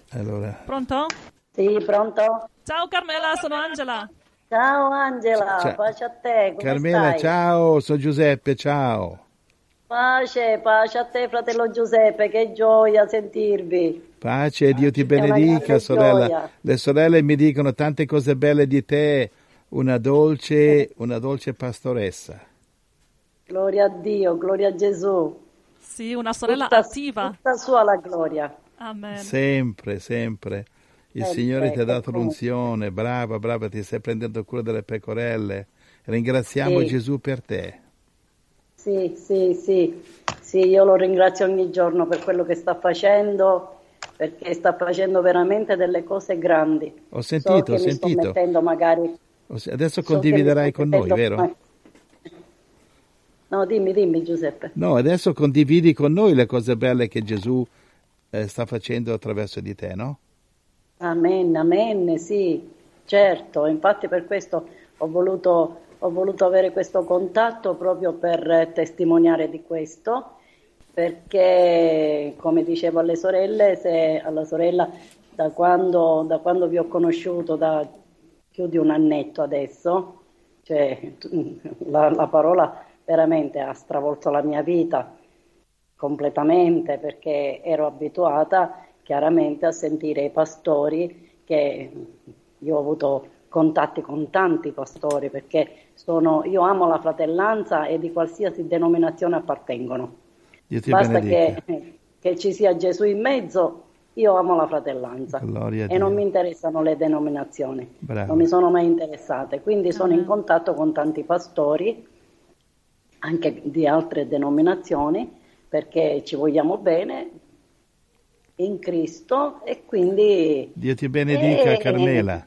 Allora, Pronto? Sì, pronto? Ciao Carmela, sono Angela. Ciao Angela, ciao. pace a te, come Carmela, stai? ciao, sono Giuseppe, ciao. Pace, pace a te, fratello Giuseppe, che gioia sentirvi. Pace, Dio ti È una benedica, grande sorella. gioia. Le sorelle mi dicono tante cose belle di te, una dolce pastoressa. Gloria a Dio, gloria a Gesù. Sì, una sorella Tutta, attiva. tutta sua la gloria. Amen. Sempre, sempre. Il Signore ti ha E dato comunque, l'unzione, brava, brava, ti stai prendendo cura delle pecorelle. Ringraziamo sì, Gesù per te. sì, sì, sì, sì, io lo ringrazio ogni giorno per quello che sta facendo, perché sta facendo veramente delle cose grandi. Ho So sentito, ho che mi sto sentito. mettendo magari, Adesso so che mi sto condividerai con noi, mettendo... vero? No, dimmi, dimmi Giuseppe. No, adesso condividi con noi le cose belle che Gesù sta facendo attraverso di te, no? Amen, amen, sì, certo, infatti per questo ho voluto avere questo contatto proprio per testimoniare di questo, perché come dicevo alle sorelle, alla sorella da quando vi ho conosciuto da più di un annetto adesso, cioè la parola veramente ha stravolto la mia vita completamente perché ero abituata chiaramente a sentire i pastori che io ho avuto contatti con tanti pastori perché io amo la fratellanza e di qualsiasi denominazione appartengono. Dio ti Basta benedica. che ci sia Gesù in mezzo, io amo la fratellanza Gloria a e non mi Dio. interessano le denominazioni, non mi Brava. sono mai interessate, quindi sono in Amen. contatto con tanti pastori anche di altre denominazioni perché ci vogliamo bene in Cristo e quindi Dio ti benedica, e, Carmela.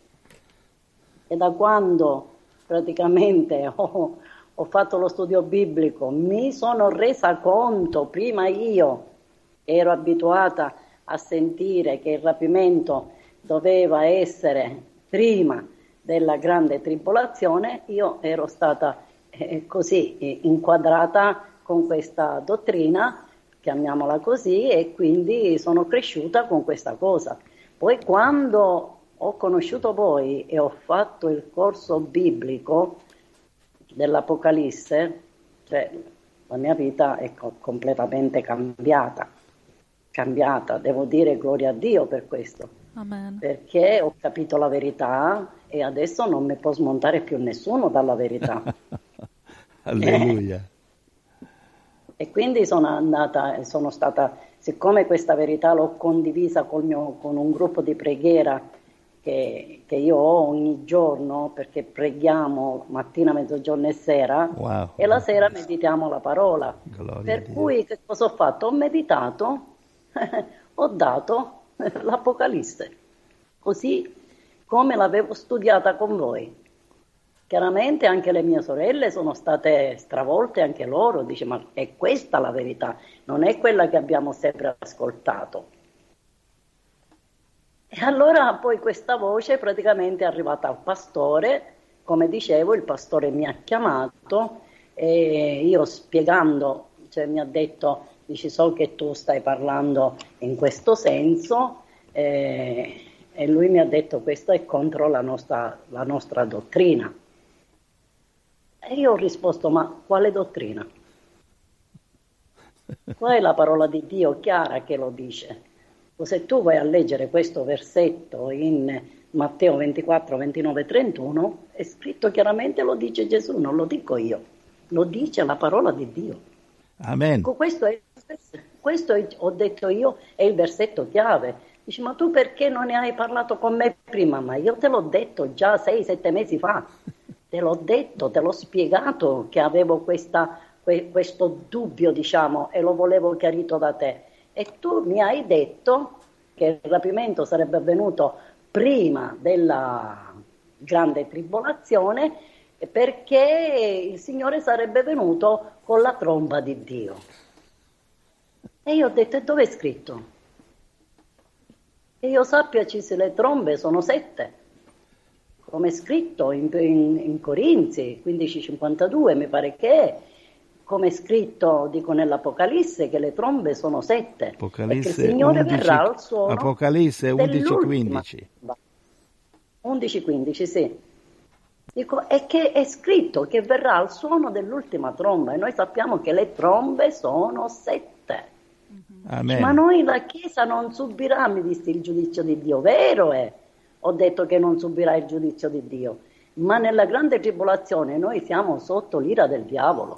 e da quando praticamente ho fatto lo studio biblico mi sono resa conto, prima io ero abituata a sentire che il rapimento doveva essere prima della grande tribolazione, io ero stata così inquadrata con questa dottrina, chiamiamola così, e quindi sono cresciuta con questa cosa. Poi quando ho conosciuto voi e ho fatto il corso biblico dell'Apocalisse, cioè la mia vita è completamente cambiata, devo dire gloria a Dio per questo, Amen. perché ho capito la verità e adesso non mi può smontare più nessuno dalla verità. Alleluia. E quindi sono stata, siccome questa verità l'ho condivisa con un gruppo di preghiera che io ho ogni giorno, perché preghiamo mattina, mezzogiorno e sera, Wow. e la sera meditiamo la parola. Gloria a Per Dio. cui che cosa ho fatto? Ho meditato, ho dato l'Apocalisse, così come l'avevo studiata con voi. Chiaramente anche le mie sorelle sono state stravolte, anche loro, dice, ma è questa la verità, non è quella che abbiamo sempre ascoltato. E allora poi questa voce praticamente è arrivata al pastore, come dicevo, il pastore mi ha chiamato e io spiegando, cioè mi ha detto, dici, so che tu stai parlando in questo senso, e lui mi ha detto questo è contro la nostra dottrina. E io ho risposto, ma quale dottrina? Qua è la parola di Dio chiara che lo dice. Se tu vai a leggere questo versetto in Matteo 24, 29, 31, è scritto chiaramente, lo dice Gesù, non lo dico io, lo dice la parola di Dio. Amen. Ecco, ho detto io, è il versetto chiave. Dici, ma tu perché non ne hai parlato con me prima? Ma io te l'ho detto già 6-7 mesi fa. Te l'ho detto, te l'ho spiegato che avevo questo dubbio, diciamo, e lo volevo chiarito da te. E tu mi hai detto che il rapimento sarebbe avvenuto prima della grande tribolazione perché il Signore sarebbe venuto con la tromba di Dio. E io ho detto, e dove è scritto? Che io sappia, le trombe sono 7. Come è scritto in Corinzi 15:52, mi pare che è, come è scritto, dico nell'Apocalisse, che le trombe sono 7, e che il Apocalisse Signore 11, verrà al suono Apocalisse dell'ultima 11:15. tromba. 11-15, sì. Dico, è che è scritto che verrà al suono dell'ultima tromba, e noi sappiamo che le trombe sono 7. Ma Amen. noi la Chiesa non subirà, mi disse, il giudizio di Dio. Vero è, ho detto che non subirà il giudizio di Dio, ma nella grande tribolazione noi siamo sotto l'ira del diavolo.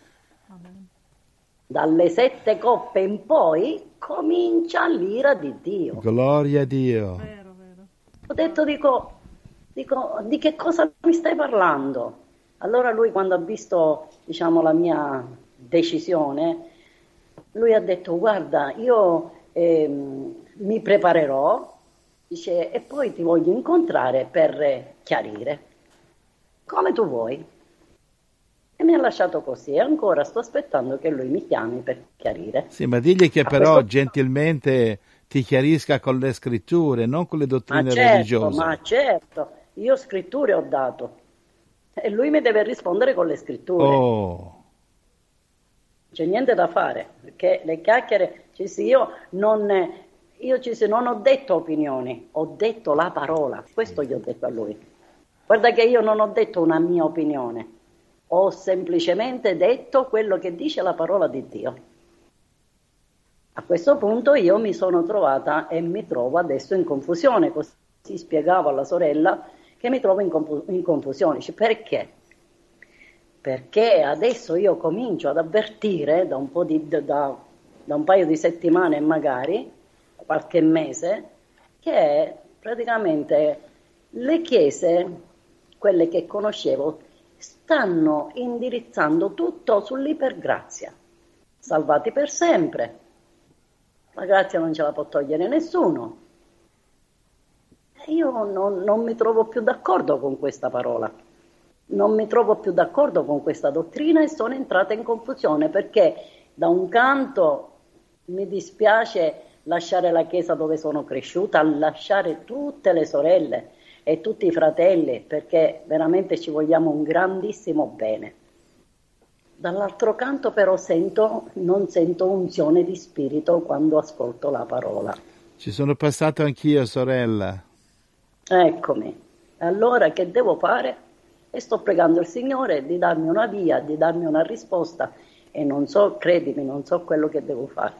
Dalle 7 coppe in poi comincia l'ira di Dio. Gloria a Dio. Vero, vero. Ho detto, dico, di che cosa mi stai parlando? Allora lui, quando ha visto, diciamo, la mia decisione, lui ha detto, guarda, io mi preparerò, dice, e poi ti voglio incontrare per chiarire, come tu vuoi. E mi ha lasciato così, e ancora sto aspettando che lui mi chiami per chiarire. Sì, ma digli che A però questo- gentilmente ti chiarisca con le scritture, non con le dottrine religiose. Ma certo, io scritture ho dato, e lui mi deve rispondere con le scritture. Oh, C'è niente da fare, perché le chiacchiere, non ho detto opinioni, ho detto la parola, questo gli ho detto a lui. Guarda che io non ho detto una mia opinione, ho semplicemente detto quello che dice la parola di Dio. A questo punto io mi sono trovata e mi trovo adesso in confusione, così spiegavo alla sorella che mi trovo in confusione. Dice, perché? Perché adesso io comincio ad avvertire da un paio di settimane magari, qualche mese, che praticamente le chiese, quelle che conoscevo, stanno indirizzando tutto sull'ipergrazia. Salvati per sempre. La grazia non ce la può togliere nessuno. E io non mi trovo più d'accordo con questa parola. Non mi trovo più d'accordo con questa dottrina e sono entrata in confusione perché da un canto mi dispiace lasciare la chiesa dove sono cresciuta, lasciare tutte le sorelle e tutti i fratelli perché veramente ci vogliamo un grandissimo bene. Dall'altro canto però non sento unzione di spirito quando ascolto la parola. ci sono passato anch'io, sorella. Eccomi. Allora che devo fare? E sto pregando il Signore di darmi una via, di darmi una risposta e non so, credimi, non so quello che devo fare.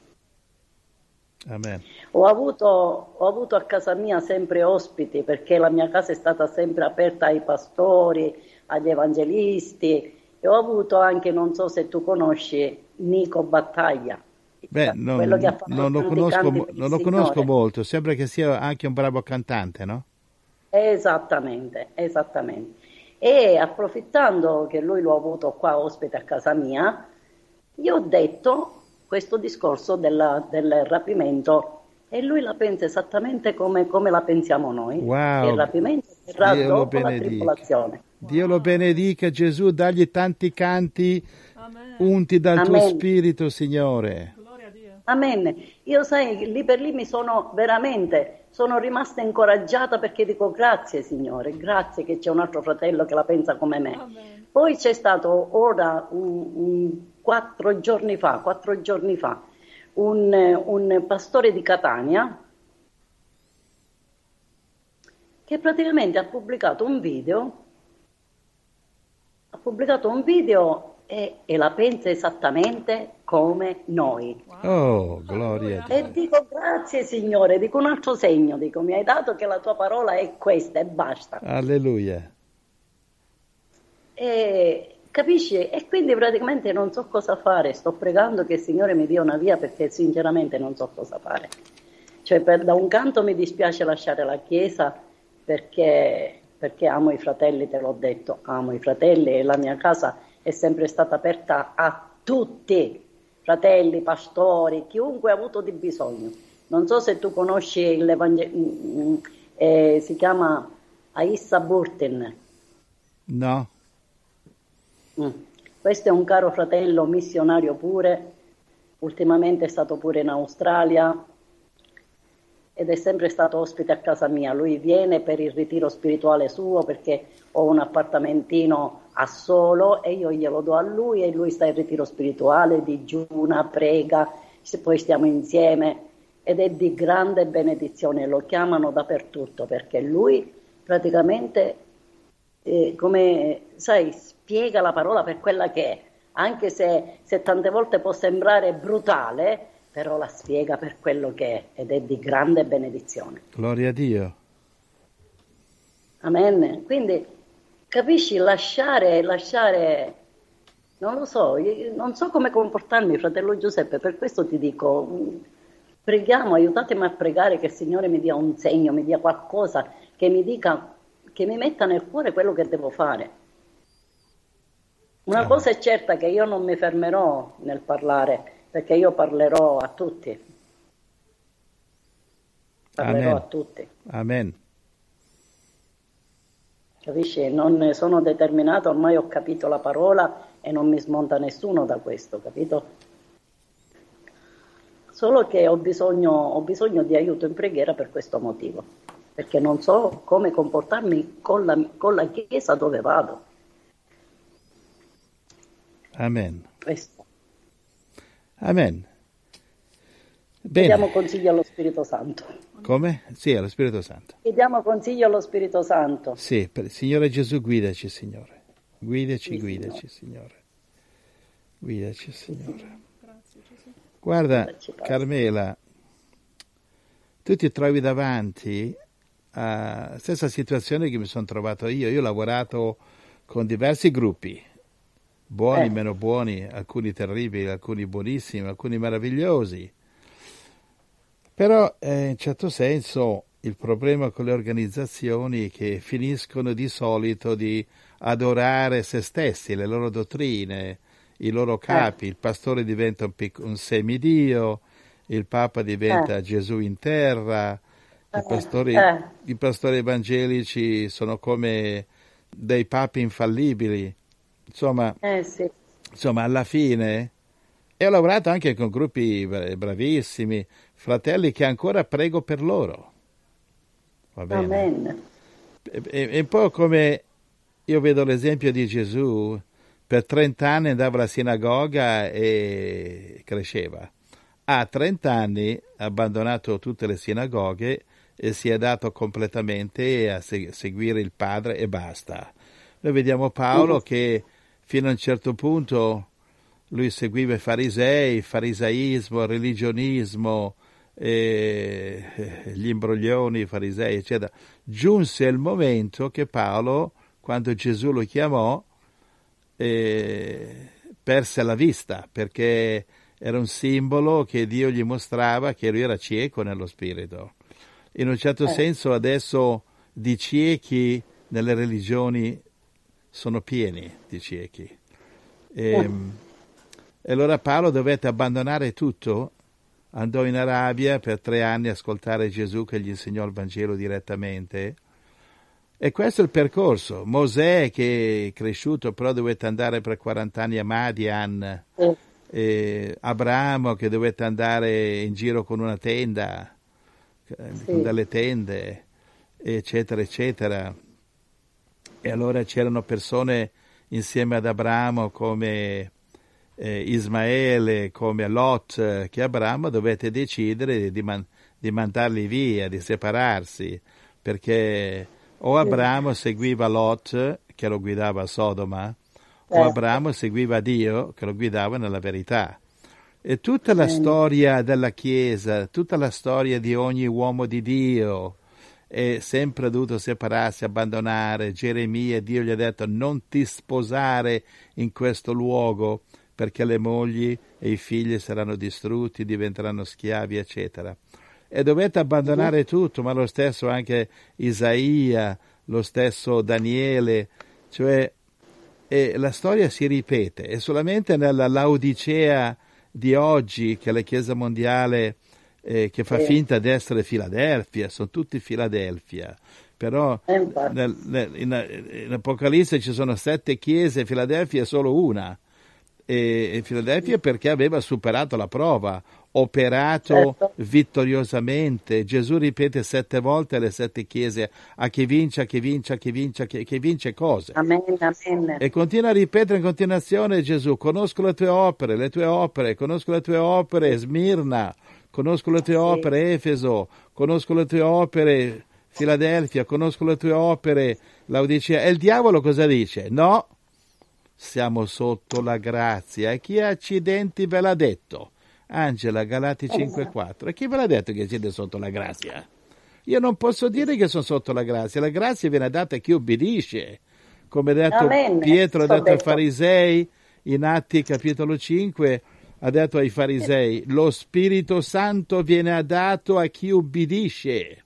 Amen. Ho avuto a casa mia sempre ospiti perché la mia casa è stata sempre aperta ai pastori, agli evangelisti e ho avuto anche, non so se tu conosci, Nico Battaglia, Beh, quello che ha fatto non lo tanti canti per il non lo conosco Signore. molto, sembra che sia anche un bravo cantante, no? Esattamente, esattamente. E approfittando che lui l'ho avuto qua ospite a casa mia, gli ho detto questo discorso del rapimento e lui la pensa esattamente come la pensiamo noi. Che il Wow, rapimento verrà Dio lo dopo la benedica. tribolazione. Dio lo benedica, Gesù, dagli tanti canti Amen. unti dal tuo Amen. spirito, Signore. Gloria a Dio. Amen. Io sai, lì per lì sono rimasta incoraggiata perché dico grazie Signore, grazie che c'è un altro fratello che la pensa come me. Amen. Poi c'è stato ora, 4 giorni fa, un pastore di Catania che praticamente ha pubblicato un video e la pensa esattamente come noi. Oh, gloria a E Dio. dico grazie Signore, dico un altro segno, dico mi hai dato che la tua parola è questa e basta. Alleluia. E capisci? E quindi praticamente non so cosa fare, sto pregando che il Signore mi dia una via perché sinceramente non so cosa fare. Cioè da un canto mi dispiace lasciare la Chiesa perché amo i fratelli, te l'ho detto, amo i fratelli e la mia casa è sempre stata aperta a tutti, fratelli, pastori, chiunque ha avuto di bisogno. Non so se tu conosci si chiama Aissa Burtin. No? Questo è un caro fratello missionario pure, ultimamente è stato pure in Australia ed è sempre stato ospite a casa mia. Lui viene per il ritiro spirituale suo perché ho un appartamentino a solo e io glielo do a lui e lui sta in ritiro spirituale, digiuna, prega, poi stiamo insieme ed è di grande benedizione. Lo chiamano dappertutto perché lui praticamente, come sai, spiega la parola per quella che è, anche se tante volte può sembrare brutale, però la spiega per quello che è ed è di grande benedizione. Gloria a Dio. Amen. Quindi capisci, lasciare, non lo so, non so come comportarmi, fratello Giuseppe, per questo ti dico, preghiamo, aiutatemi a pregare che il Signore mi dia un segno, mi dia qualcosa, che mi dica, che mi metta nel cuore quello che devo fare. Una cosa è certa, che io non mi fermerò nel parlare, perché io parlerò a tutti. Parlerò a tutti. Amen. Capisci? Non sono determinato, ormai ho capito la parola e non mi smonta nessuno da questo, capito? Solo che ho bisogno di aiuto in preghiera per questo motivo, perché non so come comportarmi con la Chiesa dove vado. Amen. Questo. Amen. Bene. Chiediamo consiglio allo Spirito Santo. Come? Sì, allo Spirito Santo. Chiediamo consiglio allo Spirito Santo. Sì, Signore Gesù, guidaci, Signore. Guidaci, Sì, guidaci, Signore. Guidaci, Signore. Guarda, Carmela, tu ti trovi davanti a stessa situazione che mi sono trovato io. Io ho lavorato con diversi gruppi, buoni, meno buoni, alcuni terribili, alcuni buonissimi, alcuni meravigliosi. Però in certo senso il problema con le organizzazioni è che finiscono di solito di adorare se stessi, le loro dottrine, i loro capi. Il pastore diventa un semidio, il Papa diventa Gesù in terra, i pastori evangelici sono come dei papi infallibili. Insomma, sì. insomma, alla fine, e ho lavorato anche con gruppi bravissimi, fratelli che ancora prego per loro. Va bene? Amen. È un po' come io vedo l'esempio di Gesù. Per 30 anni andava alla sinagoga e cresceva. A 30 anni ha abbandonato tutte le sinagoghe e si è dato completamente a seguire il Padre e basta. Noi vediamo Paolo che fino a un certo punto lui seguiva i farisei, il farisaismo, il religionismo, gli imbroglioni, i farisei, eccetera. Giunse il momento che Paolo, quando Gesù lo chiamò, perse la vista, perché era un simbolo che Dio gli mostrava che lui era cieco nello spirito. In un certo senso adesso di ciechi nelle religioni sono pieni di ciechi. E allora Paolo dovette abbandonare tutto, andò in Arabia per 3 anni a ascoltare Gesù che gli insegnò il Vangelo direttamente. E questo è il percorso. Mosè, che è cresciuto, però dovette andare per 40 anni a Madian, Abramo, che dovette andare in giro con una tenda, con delle tende, eccetera, eccetera. E allora c'erano persone insieme ad Abramo come Ismaele, come Lot, che Abramo dovette decidere di mandarli via, di separarsi, perché o Abramo seguiva Lot, che lo guidava a Sodoma, o Abramo seguiva Dio, che lo guidava nella verità. E tutta la storia della Chiesa, tutta la storia di ogni uomo di Dio è sempre dovuto separarsi, abbandonare. Geremia, Dio gli ha detto: non ti sposare in questo luogo, perché le mogli e i figli saranno distrutti, diventeranno schiavi, eccetera. E dovete abbandonare tutto, ma lo stesso anche Isaia, lo stesso Daniele, cioè la storia si ripete. È solamente nella Laodicea di oggi che la Chiesa mondiale che fa finta di essere Filadelfia, sono tutti Filadelfia, però in Apocalisse ci sono 7 chiese, Filadelfia è solo una. e Filadelfia perché aveva superato la prova, operato certo. vittoriosamente. Gesù ripete 7 volte alle 7 chiese: a chi vince, a chi vince, a chi vince, chi vince cose. Amen, amen. E continua a ripetere in continuazione Gesù: conosco le tue opere, conosco le tue opere Smirna, conosco le tue opere Efeso, conosco le tue opere Filadelfia, conosco le tue opere Laodicea. E il diavolo cosa dice? No, siamo sotto la grazia. E chi accidenti ve l'ha detto? Angela, Galati 5,4. E chi ve l'ha detto che siete sotto la grazia? Io non posso dire che sono sotto la grazia viene data a chi obbedisce. Come ha detto Amen. Pietro, ha detto ai detto. farisei, in Atti capitolo 5, ha detto ai farisei: lo Spirito Santo viene dato a chi obbedisce.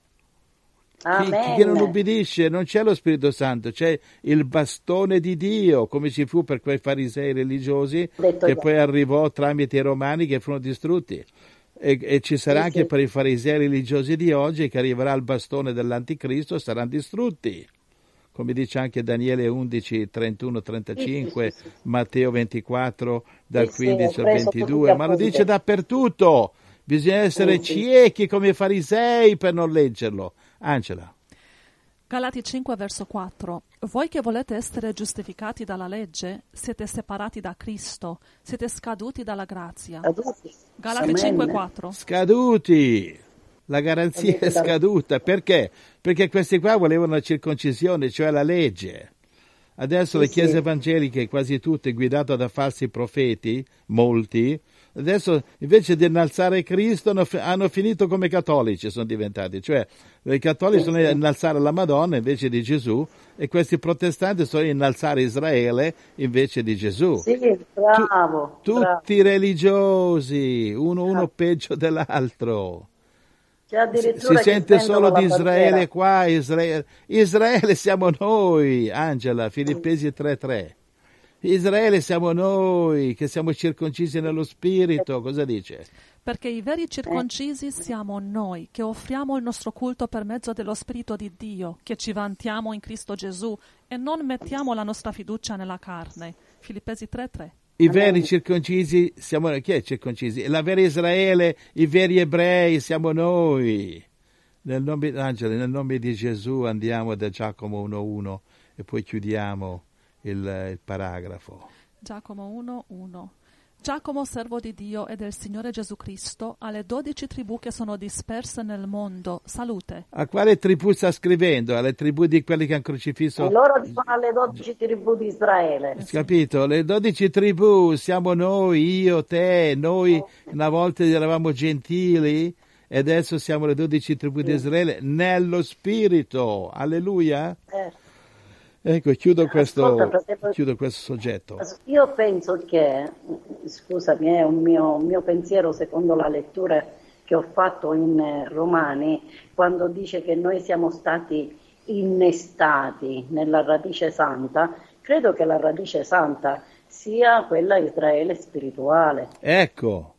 Chi non ubbidisce non c'è lo Spirito Santo, c'è il bastone di Dio, come ci fu per quei farisei religiosi che poi arrivò tramite i romani che furono distrutti. E ci sarà anche per i farisei religiosi di oggi, che arriverà il bastone dell'anticristo, saranno distrutti. Come dice anche Daniele 11, 31, 35, Matteo 24, dal 15 al 22, ma lo dice dappertutto. Bisogna essere ciechi come i farisei per non leggerlo. Angela. Galati 5, verso 4. Voi che volete essere giustificati dalla legge, siete separati da Cristo, siete scaduti dalla grazia. Galati 5, 4. Scaduti. La garanzia è scaduta. Perché? Perché questi qua volevano la circoncisione, cioè la legge. Adesso le chiese evangeliche, quasi tutte, guidate da falsi profeti, molti, adesso invece di innalzare Cristo hanno finito come cattolici, sono diventati. Cioè i cattolici sono a innalzare la Madonna invece di Gesù, e questi protestanti sono a innalzare Israele invece di Gesù. Sì, bravo. Tutti religiosi, uno peggio dell'altro. Si sente solo di Israele qua, Israele siamo noi, Angela, Filippesi 3:3. Israele siamo noi, che siamo circoncisi nello spirito, cosa dice? Perché i veri circoncisi siamo noi, che offriamo il nostro culto per mezzo dello Spirito di Dio, che ci vantiamo in Cristo Gesù e non mettiamo la nostra fiducia nella carne. Filippesi 3:3. I veri circoncisi siamo noi. Chi è circoncisi? La vera Israele, i veri ebrei siamo noi. Nel nome di Gesù andiamo da Giacomo 1:1 e poi chiudiamo il paragrafo. Giacomo 1:1. Giacomo, servo di Dio e del Signore Gesù Cristo, alle 12 tribù che sono disperse nel mondo, salute. A quale tribù sta scrivendo? Alle tribù di quelli che hanno crocifisso? E loro dicono alle 12 tribù di Israele. Capito? Le 12 tribù siamo noi, io, te, noi una volta eravamo gentili e adesso siamo le 12 tribù di Israele nello spirito. Alleluia. Ecco, chiudo questo soggetto. Io penso che, scusami, è un mio pensiero secondo la lettura che ho fatto in Romani, quando dice che noi siamo stati innestati nella radice santa, credo che la radice santa sia quella Israele spirituale. Ecco,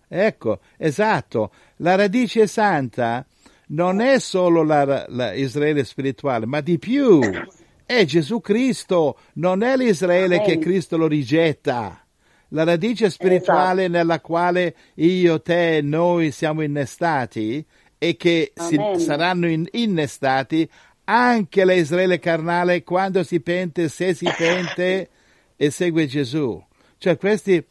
esatto. La radice santa non è solo la Israele spirituale, ma di più. È Gesù Cristo, non è l'Israele che Cristo lo rigetta. La radice spirituale nella quale io, te, noi siamo innestati e che saranno innestati anche l'Israele carnale quando si pente, se si pente e segue Gesù. Cioè questi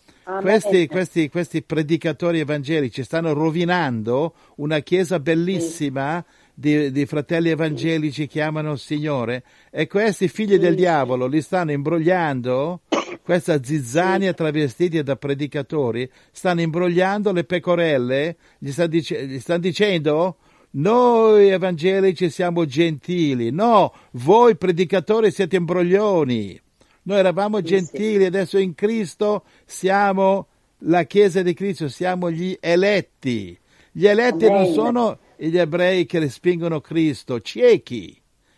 predicatori evangelici stanno rovinando una chiesa bellissima di fratelli evangelici che amano il Signore, e questi figli del diavolo li stanno imbrogliando, questa zizzania travestiti da predicatori, stanno imbrogliando le pecorelle, gli stanno dicendo: noi evangelici siamo gentili, no, voi predicatori siete imbroglioni, noi eravamo gentili, adesso in Cristo siamo la Chiesa di Cristo, siamo gli eletti non sono gli ebrei che respingono Cristo, ciechi.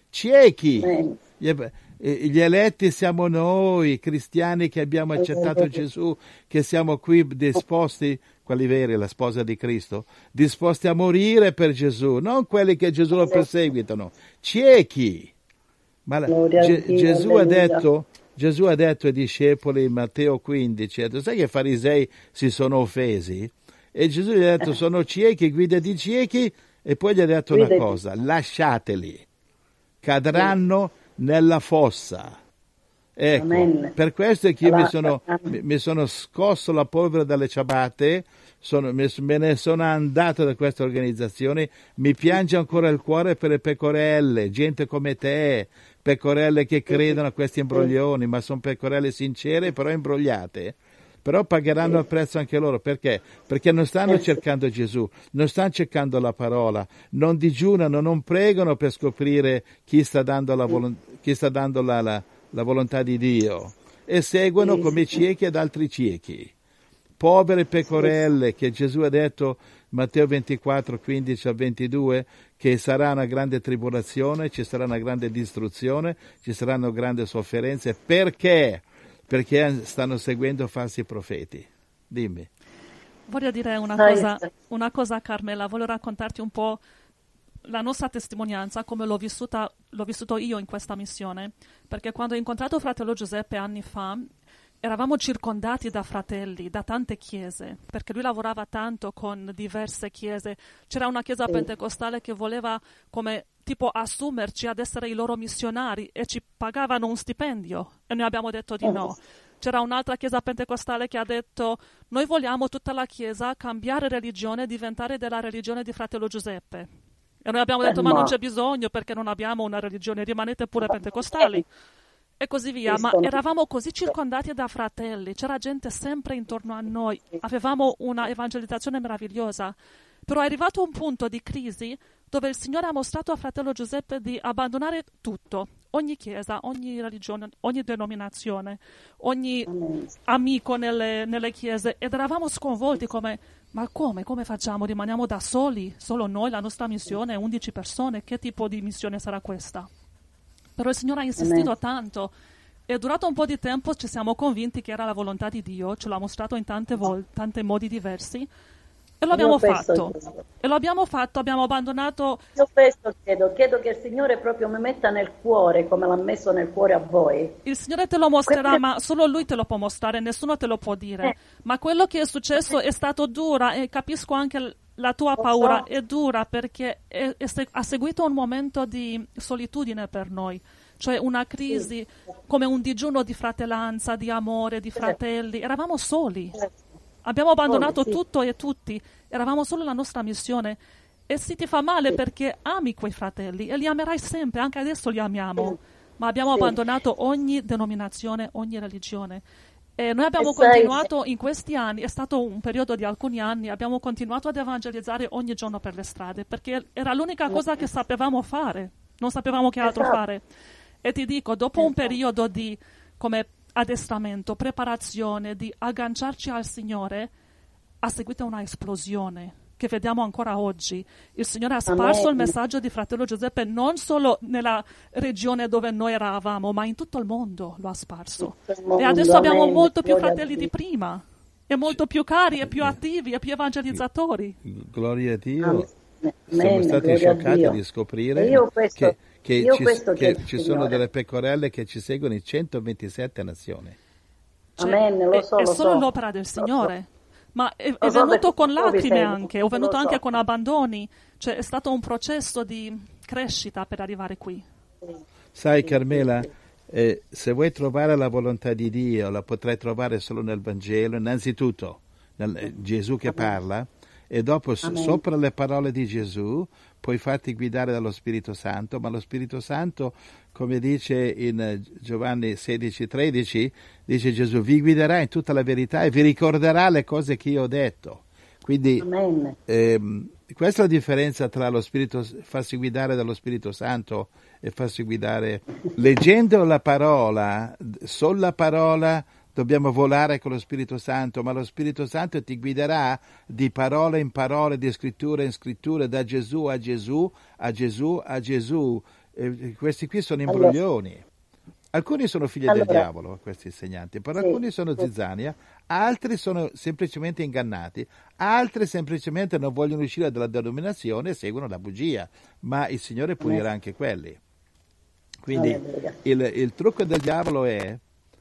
Gli eletti siamo noi, cristiani che abbiamo accettato Gesù, che siamo qui disposti, quelli veri, la sposa di Cristo, disposti a morire per Gesù, non quelli che Gesù lo perseguitano, ciechi. Ma Gesù ha detto Gesù ha detto ai discepoli in Matteo 15, ha detto, sai che i farisei si sono offesi? E Gesù gli ha detto, sono ciechi, guida di ciechi, e poi gli ha detto una cosa, lasciateli, cadranno nella fossa. Ecco, Amen. per questo è che io mi sono scosso la polvere dalle ciabatte, me ne sono andato da questa organizzazione, mi piange ancora il cuore per le pecorelle, gente come te, pecorelle che credono a questi imbroglioni, ma sono pecorelle sincere però imbrogliate. Però pagheranno il prezzo anche loro, perché? Perché non stanno cercando Gesù, non stanno cercando la parola, non digiunano, non pregano per scoprire chi sta dando la volontà di Dio, e seguono come ciechi ed altri ciechi. Povere pecorelle, che Gesù ha detto, Matteo 24, 15 a 22, che sarà una grande tribolazione, ci sarà una grande distruzione, ci saranno grandi sofferenze. Perché? Perché stanno seguendo falsi profeti. Dimmi. Voglio dire una cosa, Carmela, voglio raccontarti un po' la nostra testimonianza, come l'ho vissuto io in questa missione, perché quando ho incontrato fratello Giuseppe anni fa, eravamo circondati da fratelli, da tante chiese, perché lui lavorava tanto con diverse chiese. C'era una chiesa pentecostale che voleva come tipo assumerci ad essere i loro missionari e ci pagavano un stipendio e noi abbiamo detto di no. C'era un'altra chiesa pentecostale che ha detto noi vogliamo tutta la chiesa cambiare religione e diventare della religione di fratello Giuseppe. E noi abbiamo detto ma non c'è bisogno perché non abbiamo una religione, rimanete pure pentecostali. E così via, ma eravamo così circondati da fratelli, c'era gente sempre intorno a noi, avevamo una evangelizzazione meravigliosa, però è arrivato un punto di crisi dove il Signore ha mostrato a fratello Giuseppe di abbandonare tutto, ogni chiesa, ogni religione, ogni denominazione, ogni amico nelle chiese, ed eravamo sconvolti ma come facciamo? Rimaniamo da soli, solo noi, la nostra missione, 11 persone, che tipo di missione sarà questa? Però il Signore ha insistito tanto. È durato un po' di tempo, ci siamo convinti che era la volontà di Dio, ce l'ha mostrato in tanti modi diversi e lo abbiamo fatto. Abbiamo abbandonato. Io questo chiedo che il Signore proprio mi metta nel cuore come l'ha messo nel cuore a voi. Il Signore te lo mostrerà, ma solo Lui te lo può mostrare, nessuno te lo può dire. Ma quello che è successo è stato dura e capisco anche la tua paura, è dura perché ha seguito un momento di solitudine per noi, cioè una crisi, come un digiuno di fratellanza, di amore, di fratelli. Eravamo soli, abbiamo abbandonato tutto e tutti, eravamo solo la nostra missione. E sì, ti fa male perché ami quei fratelli e li amerai sempre, anche adesso li amiamo, ma abbiamo abbandonato ogni denominazione, ogni religione. E noi abbiamo continuato in questi anni, è stato un periodo di alcuni anni, abbiamo continuato ad evangelizzare ogni giorno per le strade, perché era l'unica cosa che sapevamo fare, non sapevamo che altro fare. E ti dico, dopo un periodo di come addestramento, preparazione, di agganciarci al Signore, ha seguito una esplosione che vediamo ancora oggi. Il Signore ha sparso il messaggio di fratello Giuseppe non solo nella regione dove noi eravamo, ma in tutto il mondo lo ha sparso. E adesso abbiamo molto più fratelli di prima, e molto più cari, e più attivi, e più evangelizzatori. Gloria a Dio. Siamo stati scioccati di scoprire che ci sono delle pecorelle che ci seguono in 127 nazioni. È solo l'opera del Signore. Ma è venuto con lacrime anche, è venuto anche con abbandoni, cioè è stato un processo di crescita per arrivare qui. Sai Carmela, se vuoi trovare la volontà di Dio, la potrai trovare solo nel Vangelo, innanzitutto nel Gesù che parla, e dopo sopra le parole di Gesù puoi farti guidare dallo Spirito Santo, ma lo Spirito Santo, come dice in Giovanni 16,13, dice Gesù, vi guiderà in tutta la verità e vi ricorderà le cose che io ho detto. Quindi questa è la differenza tra lo Spirito, farsi guidare dallo Spirito Santo e farsi guidare leggendo la parola, sulla parola dobbiamo volare con lo Spirito Santo, ma lo Spirito Santo ti guiderà di parola in parola, di scrittura in scrittura, da Gesù a Gesù, a Gesù a Gesù. Questi qui sono imbroglioni. Alcuni sono figli del diavolo, questi insegnanti, però alcuni sono zizzania, altri sono semplicemente ingannati, altri semplicemente non vogliono uscire dalla denominazione e seguono la bugia, ma il Signore punirà anche quelli. Quindi il trucco del diavolo è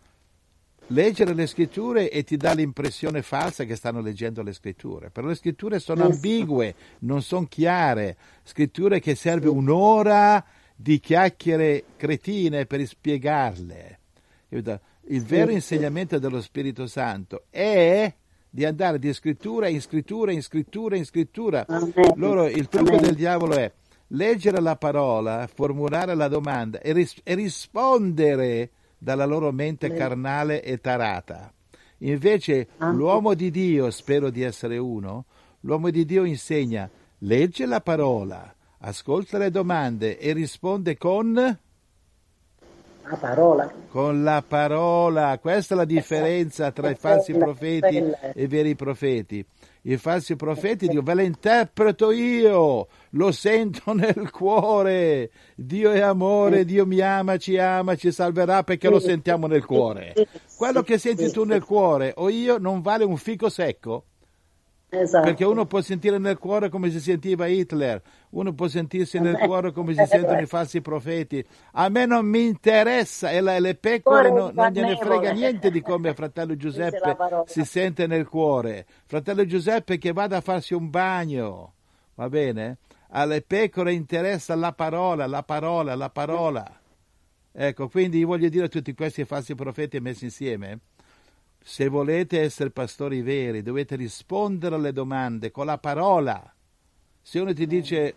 leggere le scritture e ti dà l'impressione falsa che stanno leggendo le scritture, però le scritture sono ambigue, non sono chiare, scritture che serve un'ora di chiacchiere cretine per spiegarle. Il vero insegnamento dello Spirito Santo è di andare di scrittura in scrittura in scrittura in scrittura. Il trucco del diavolo è leggere la parola, formulare la domanda e rispondere dalla loro mente carnale e tarata. Invece l'uomo di Dio, spero di essere uno, l'uomo di Dio insegna, legge la parola, ascolta le domande e risponde con la parola. Con la parola. Questa è la differenza tra i falsi profeti e i veri profeti. I falsi profeti dicono, ve la interpreto io, lo sento nel cuore, Dio è amore, Dio mi ama, ci salverà perché lo sentiamo nel cuore. Quello che senti tu nel cuore o io non vale un fico secco. Esatto. Perché uno può sentire nel cuore come si sentiva Hitler, uno può sentirsi nel cuore come si sentono i falsi profeti. A me non mi interessa, e le pecore non gliene frega niente di come fratello Giuseppe si sente nel cuore. Fratello Giuseppe che vada a farsi un bagno, va bene? Alle pecore interessa la parola, la parola, la parola. Ecco, quindi io voglio dire a tutti questi falsi profeti messi insieme, se volete essere pastori veri, dovete rispondere alle domande con la parola. Se uno ti dice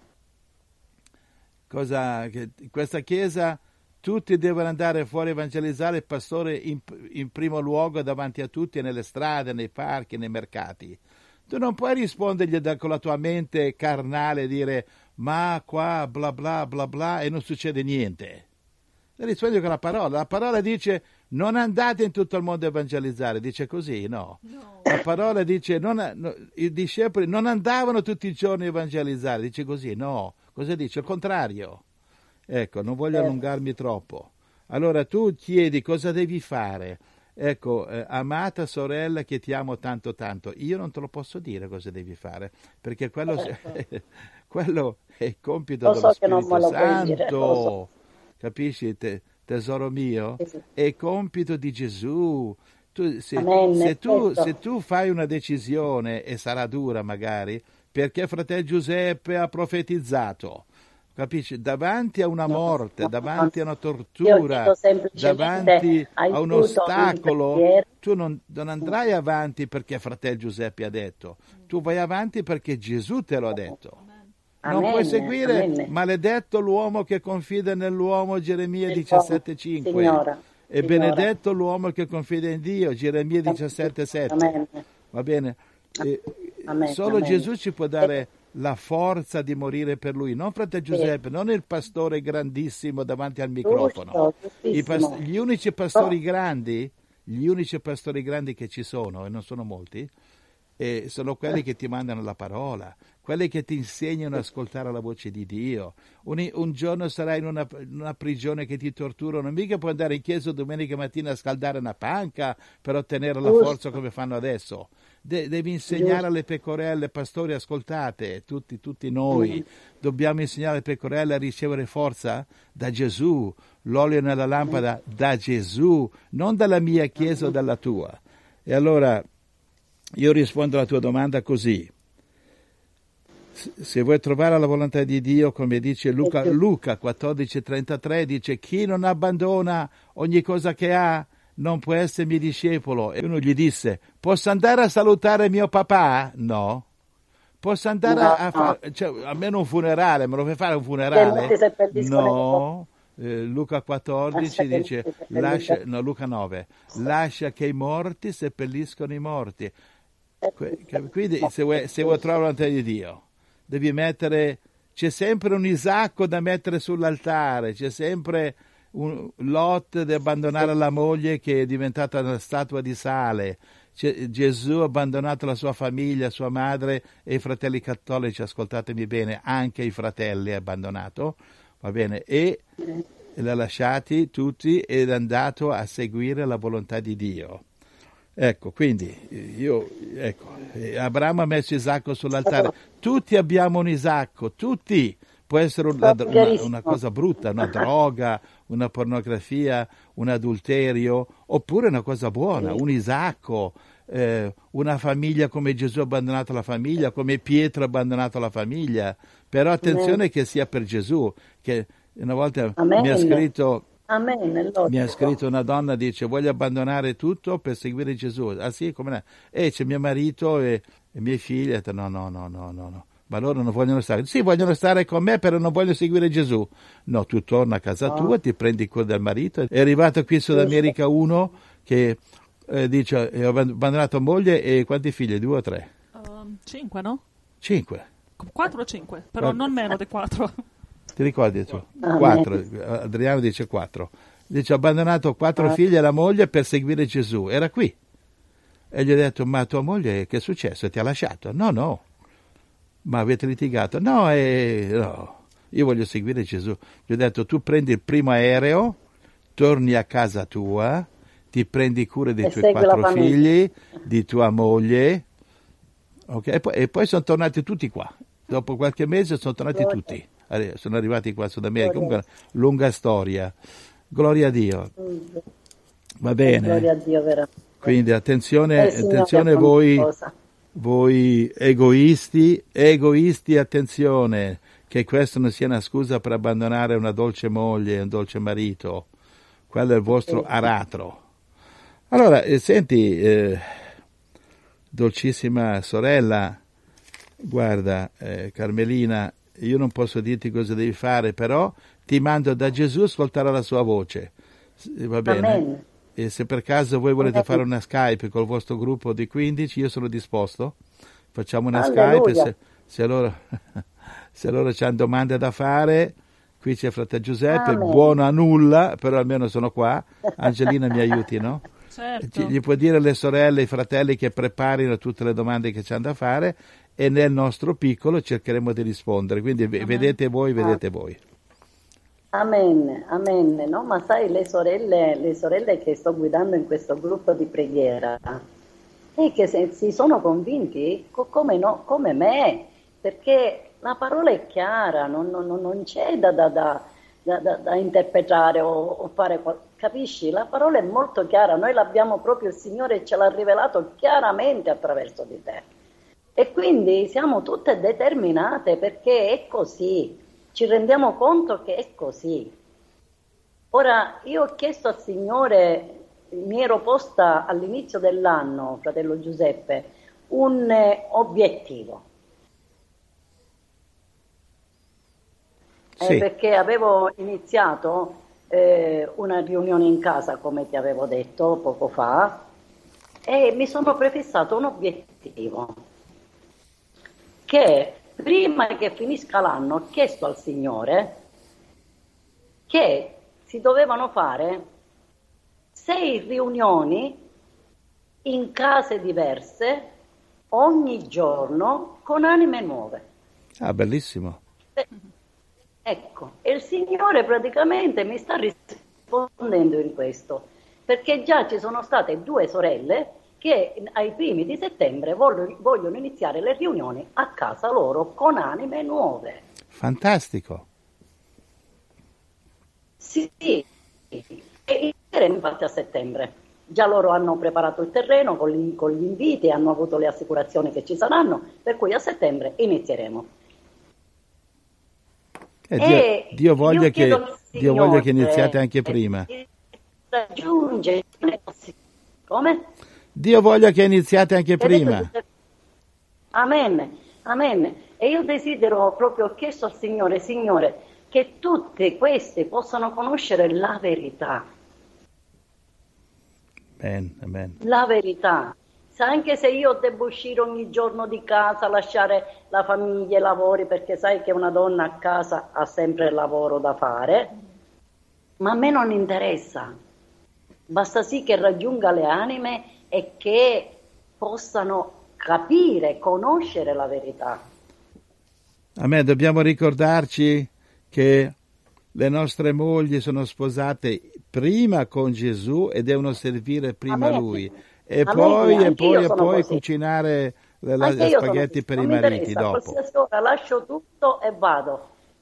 che in questa chiesa tutti devono andare fuori a evangelizzare, il pastore in primo luogo davanti a tutti, nelle strade, nei parchi, nei mercati. Tu non puoi rispondergli con la tua mente carnale e dire ma qua bla bla bla bla e non succede niente. Rispondi con la parola. La parola dice non andate in tutto il mondo a evangelizzare, dice così, no? La parola dice i discepoli non andavano tutti i giorni a evangelizzare, dice così, no? Cosa dice? Il contrario. Ecco, non voglio allungarmi troppo. Allora tu chiedi cosa devi fare. Ecco, amata sorella che ti amo tanto tanto, io non te lo posso dire cosa devi fare, perché quello è il compito dello Spirito Santo. Capisci, tesoro mio? È compito di Gesù. Se tu fai una decisione, e sarà dura magari, perché fratello Giuseppe ha profetizzato, capisci? Davanti a una morte, davanti a una tortura, davanti a un ostacolo, tu non andrai avanti perché fratello Giuseppe ha detto, tu vai avanti perché Gesù te lo ha detto. Non puoi seguire maledetto l'uomo che confida nell'uomo, Geremia 17,5. E benedetto l'uomo che confida in Dio, Geremia 17,7. Va bene? Solo Gesù ci può dare la forza di morire per lui, non fratello Giuseppe, non il pastore grandissimo davanti al microfono. Gli unici pastori grandi che ci sono, e non sono molti, sono quelli che ti mandano la parola, quelli che ti insegnano ad ascoltare la voce di Dio. Un giorno sarai in una prigione che ti torturano, mica puoi andare in chiesa domenica mattina a scaldare una panca per ottenere la forza come fanno adesso. Devi insegnare alle pecorelle, pastori, ascoltate, tutti noi dobbiamo insegnare alle pecorelle a ricevere forza da Gesù, l'olio nella lampada da Gesù, non dalla mia chiesa o dalla tua. E allora io rispondo alla tua domanda così. Se vuoi trovare la volontà di Dio, come dice Luca 14,33, dice chi non abbandona ogni cosa che ha non può essere mio discepolo. E uno gli disse, posso andare a salutare mio papà? No. Posso andare a fare, almeno un funerale, me lo fai fare un funerale? No. Luca 14 dice, Luca 9, lascia che i morti seppelliscono i morti. Quindi se vuoi trovare la volontà di Dio, devi c'è sempre un Isacco da mettere sull'altare, c'è sempre un Lot da abbandonare la moglie che è diventata una statua di sale. Gesù ha abbandonato la sua famiglia, sua madre e i fratelli cattolici, ascoltatemi bene, anche i fratelli ha abbandonato, va bene, e li ha lasciati tutti ed è andato a seguire la volontà di Dio. Ecco, quindi Abramo ha messo Isacco sull'altare, tutti abbiamo un Isacco, tutti, può essere una cosa brutta, una droga, una pornografia, un adulterio, oppure una cosa buona, un Isacco, una famiglia come Gesù ha abbandonato la famiglia, come Pietro ha abbandonato la famiglia, però attenzione che sia per Gesù, che una volta mi ha scritto... Mi ha scritto una donna, dice voglio abbandonare tutto per seguire Gesù. Ah sì, come no? C'è mio marito e i miei figli. Ha detto no, ma loro non vogliono stare. Sì, vogliono stare con me, però non vogliono seguire Gesù. No, tu torna a casa tua, ti prendi cura del marito. È arrivato qui in Sud America uno che dice ho abbandonato moglie e quanti figli? 2 o 3? 5, no? 5. 4 o 5, però non meno di 4. Ti ricordi tu? 4. Adriano dice 4. Dice ho abbandonato 4 figli e la moglie per seguire Gesù. Era qui. E gli ho detto ma tua moglie che è successo? Ti ha lasciato? No. Ma avete litigato? No. Io voglio seguire Gesù. Gli ho detto tu prendi il primo aereo, torni a casa tua, ti prendi cura dei tuoi 4 figli, di tua moglie, okay? E poi sono tornati tutti qua. Dopo qualche mese sono tornati tutti. Sono arrivati qua in Sud America. Comunque lunga storia. Gloria a Dio. Va bene. Gloria a Dio, veramente. Quindi attenzione voi egoisti, attenzione, che questo non sia una scusa per abbandonare una dolce moglie, un dolce marito. Quello è il vostro aratro. Allora, senti, dolcissima sorella, guarda, Carmelina, io non posso dirti cosa devi fare, però ti mando da Gesù a ascoltare la sua voce. Va bene? Amen. E se per caso voi volete fare una Skype col vostro gruppo di 15, io sono disposto. Facciamo una Skype. Se loro hanno domande da fare, qui c'è fratello Giuseppe, buono a nulla, però almeno sono qua. Angelina mi aiuti, no? Certo. Gli puoi dire alle sorelle e ai fratelli che preparino tutte le domande che c'hanno da fare e nel nostro piccolo cercheremo di rispondere. Quindi vedete voi. Amen. No, ma sai, le sorelle che sto guidando in questo gruppo di preghiera, che si sono convinti, come me, perché la parola è chiara, non c'è da interpretare o fare capisci? La parola è molto chiara, noi l'abbiamo proprio, il Signore ce l'ha rivelato chiaramente attraverso di te. E quindi siamo tutte determinate perché è così, ci rendiamo conto che è così. Ora, io ho chiesto al Signore, mi ero posta all'inizio dell'anno, fratello Giuseppe, un obiettivo. Sì. Perché avevo iniziato una riunione in casa, come ti avevo detto poco fa, e mi sono prefissato un obiettivo, che prima che finisca l'anno ho chiesto al Signore che si dovevano fare 6 riunioni in case diverse ogni giorno con anime nuove. Ah, bellissimo. Ecco, e il Signore praticamente mi sta rispondendo in questo, perché già ci sono state 2 sorelle che ai primi di settembre vogliono iniziare le riunioni a casa loro con anime nuove. Fantastico. Sì, e inizieremo infatti a settembre. Già loro hanno preparato il terreno con gli inviti, hanno avuto le assicurazioni che ci saranno, per cui a settembre inizieremo. Dio voglia che iniziate anche prima. Come? Dio voglia che iniziate anche prima. Amen. E io desidero proprio, ho chiesto al Signore, che tutte queste possano conoscere la verità. Amen. La verità. Anche se io devo uscire ogni giorno di casa, lasciare la famiglia, i lavori, perché sai che una donna a casa ha sempre il lavoro da fare, ma a me non interessa. Basta sì che raggiunga le anime e che possano capire, conoscere la verità. Amen. Dobbiamo ricordarci che le nostre mogli sono sposate prima con Gesù e devono servire prima Lui. E poi cucinare le spaghetti per i mariti dopo. A qualsiasi ora lascio tutto e vado.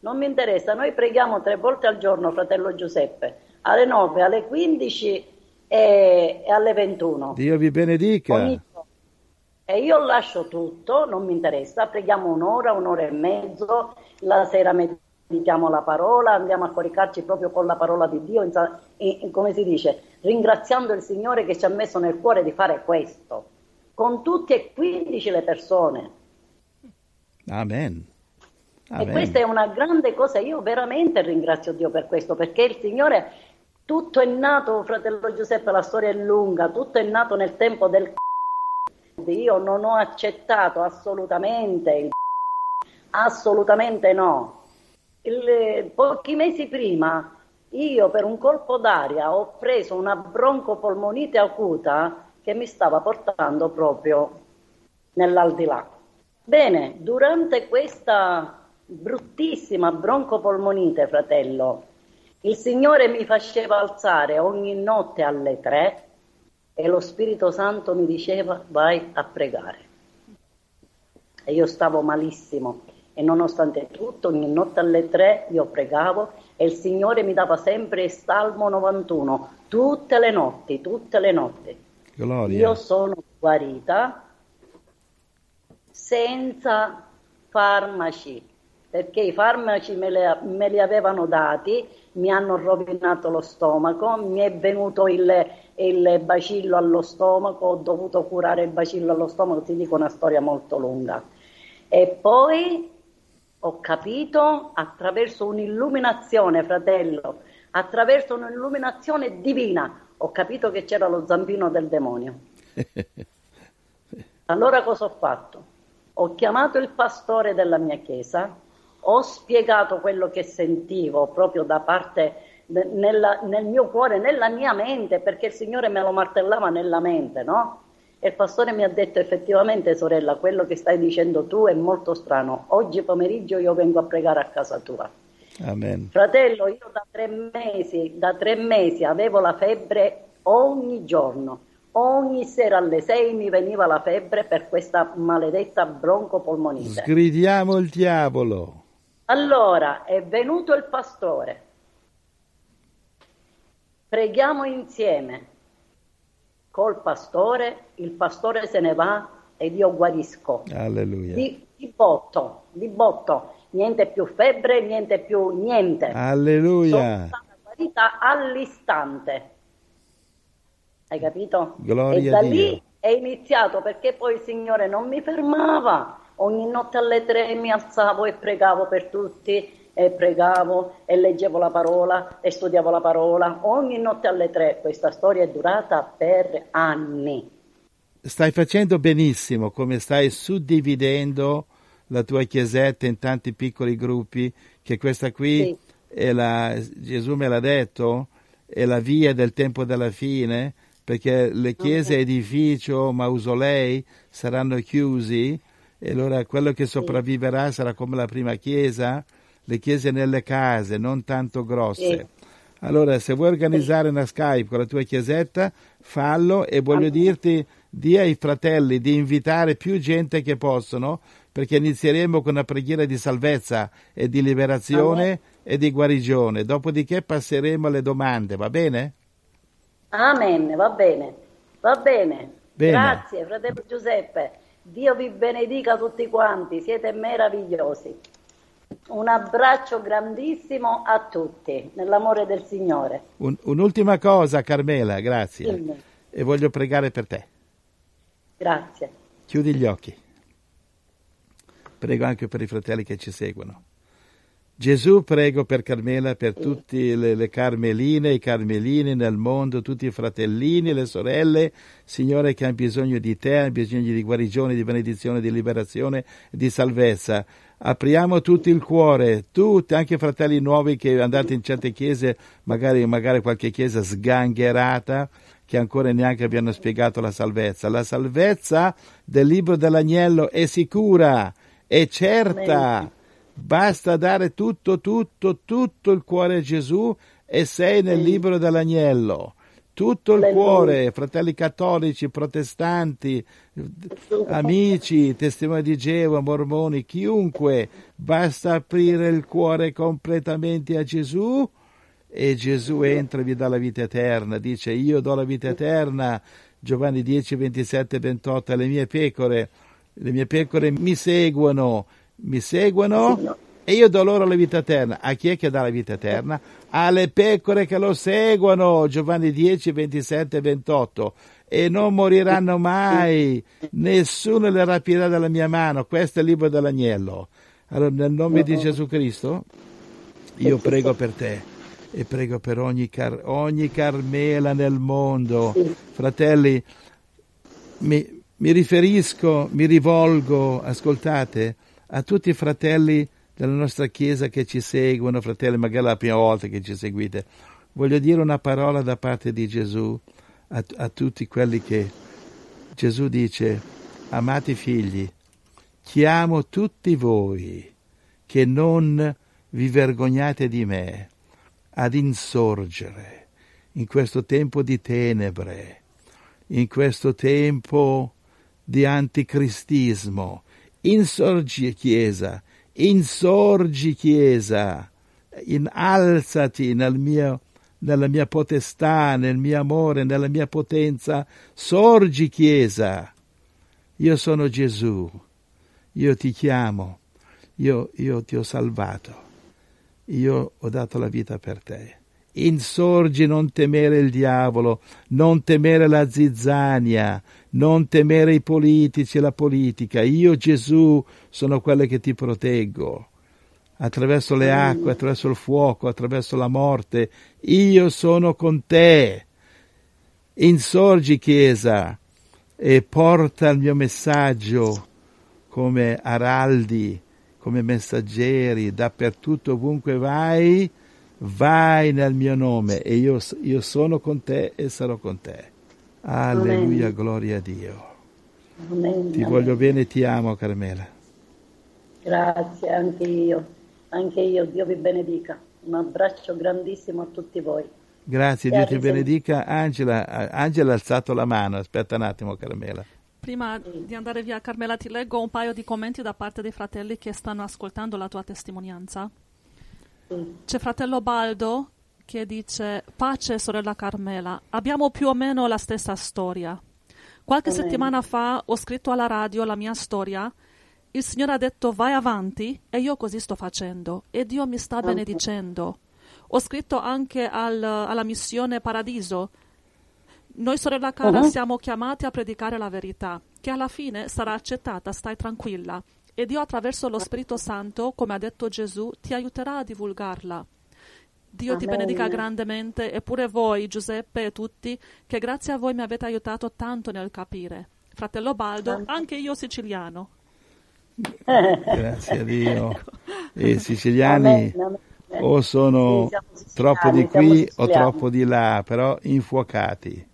non mi interessa, noi preghiamo 3 volte al giorno, fratello Giuseppe, alle 9, alle 15 e alle 21. Dio vi benedica. Ogni giorno. E io lascio tutto, non mi interessa, preghiamo un'ora e mezzo, la sera meditiamo la parola, andiamo a coricarci proprio con la parola di Dio, come si dice, ringraziando il Signore che ci ha messo nel cuore di fare questo, con tutti e 15 le persone. Amen. E questa è una grande cosa, io veramente ringrazio Dio per questo, perché il Signore, tutto è nato, fratello Giuseppe, la storia è lunga, tutto è nato nel tempo del io non ho accettato assolutamente assolutamente no. Pochi mesi prima io per un colpo d'aria ho preso una broncopolmonite acuta che mi stava portando proprio nell'aldilà. Bene, durante questa bruttissima broncopolmonite, fratello, il Signore mi faceva alzare ogni notte alle 3 e lo Spirito Santo mi diceva vai a pregare. E io stavo malissimo e nonostante tutto ogni notte alle 3 io pregavo e il Signore mi dava sempre Salmo 91 tutte le notti. Gloria. Io sono guarita senza farmaci, perché i farmaci me li avevano dati, mi hanno rovinato lo stomaco, mi è venuto il bacillo allo stomaco, ho dovuto curare il bacillo allo stomaco, ti dico una storia molto lunga. E poi ho capito attraverso un'illuminazione, fratello, attraverso un'illuminazione divina, ho capito che c'era lo zampino del demonio. Allora cosa ho fatto? Ho chiamato il pastore della mia chiesa, ho spiegato quello che sentivo proprio da parte nel mio cuore, nella mia mente, perché il Signore me lo martellava nella mente, no? E il pastore mi ha detto effettivamente, sorella, quello che stai dicendo tu è molto strano. Oggi pomeriggio io vengo a pregare a casa tua. Amen. Fratello, io da 3 mesi avevo la febbre ogni giorno. Ogni sera alle 6 mi veniva la febbre per questa maledetta broncopolmonite. Sgridiamo il diavolo. Allora è venuto il pastore, preghiamo insieme col pastore, il pastore se ne va ed io guarisco. Alleluia. Di botto, niente più febbre, niente più niente. Alleluia. Sono stata guarita all'istante. Hai capito? Gloria e da a Dio. lì è iniziato, perché poi il Signore non mi fermava. Ogni notte alle 3 mi alzavo e pregavo per tutti, e pregavo e leggevo la parola e studiavo la parola. Ogni notte alle 3. Questa storia è durata per anni. Stai facendo benissimo, come stai suddividendo la tua chiesetta in tanti piccoli gruppi, che questa qui è Gesù me l'ha detto, è la via del tempo della fine, perché le chiese edificio, mausolei saranno chiusi, e allora quello che sopravviverà sarà come la prima chiesa, le chiese nelle case, non tanto grosse. Allora, se vuoi organizzare una Skype con la tua chiesetta, fallo, e voglio dirti, di ai fratelli di invitare più gente che possono, perché inizieremo con una preghiera di salvezza e di liberazione e di guarigione. Dopodiché passeremo alle domande, va bene? Amen, va bene. Bene. Grazie, fratello Giuseppe. Dio vi benedica tutti quanti, siete meravigliosi. Un abbraccio grandissimo a tutti, nell'amore del Signore. Un'ultima cosa, Carmela, grazie. Dimmi. E voglio pregare per te. Grazie. Chiudi gli occhi. Prego anche per i fratelli che ci seguono. Gesù, prego per Carmela, per tutte le carmeline, i carmelini nel mondo, tutti i fratellini, le sorelle, Signore, che hanno bisogno di te, hanno bisogno di guarigione, di benedizione, di liberazione, di salvezza. Apriamo tutto il cuore, tutti, anche fratelli nuovi che andate in certe chiese, magari qualche chiesa sgangherata, che ancora neanche abbiano spiegato la salvezza. La salvezza del libro dell'agnello è sicura, è certa. Amen. Basta dare tutto il cuore a Gesù e sei nel libro dell'agnello. tutto il cuore, fratelli cattolici, protestanti, amici, testimoni di Geova, mormoni, chiunque, basta aprire il cuore completamente a Gesù e Gesù entra e vi dà la vita eterna. Dice: io do la vita eterna, Giovanni 10, 27, 28, le mie pecore mi seguono e io do loro la vita eterna. A chi è che dà la vita eterna? Alle pecore che lo seguono, Giovanni 10, 27 e 28, e non moriranno mai, nessuno le rapirà dalla mia mano. Questo è il libro dell'agnello. Allora, nel nome di Gesù Cristo, io prego per te e prego per ogni Carmela nel mondo. Fratelli, mi rivolgo, ascoltate, a tutti i fratelli della nostra Chiesa che ci seguono, fratelli, magari è la prima volta che ci seguite. Voglio dire una parola da parte di Gesù a tutti quelli che Gesù dice: amati figli, chiamo tutti voi che non vi vergognate di me ad insorgere in questo tempo di tenebre, in questo tempo di anticristismo. Insorgi Chiesa, alzati nella mia potestà, nel mio amore, nella mia potenza. Sorgi Chiesa, io sono Gesù, io ti chiamo, io ti ho salvato, io ho dato la vita per te. Insorgi, non temere il diavolo, non temere la zizzania, non temere i politici e la politica. Io, Gesù, sono quello che ti proteggo. Attraverso le acque, attraverso il fuoco, attraverso la morte, io sono con te. Insorgi, Chiesa, e porta il mio messaggio come araldi, come messaggeri, dappertutto, ovunque vai nel mio nome, e io sono con te e sarò con te. Alleluia, gloria a Dio. Ti voglio bene, ti amo, Carmela. Grazie, anche io, Dio vi benedica. Un abbraccio grandissimo a tutti voi. Grazie, Dio ti benedica. Angela ha alzato la mano, aspetta un attimo, Carmela. Prima di andare via, Carmela, ti leggo un paio di commenti da parte dei fratelli che stanno ascoltando la tua testimonianza. C'è fratello Baldo che dice: pace sorella Carmela, abbiamo più o meno la stessa storia. Qualche settimana fa ho scritto alla radio la mia storia, il Signore ha detto vai avanti e io così sto facendo e Dio mi sta benedicendo. Ho scritto anche alla missione Paradiso. Noi sorella cara siamo chiamati a predicare la verità, che alla fine sarà accettata, stai tranquilla. E Dio attraverso lo Spirito Santo, come ha detto Gesù, ti aiuterà a divulgarla. Dio ti benedica grandemente, e pure voi, Giuseppe e tutti, che grazie a voi mi avete aiutato tanto nel capire. Fratello Baldo, anche io siciliano. Grazie a Dio. E siciliani o sono troppo di qui o troppo di là, però infuocati.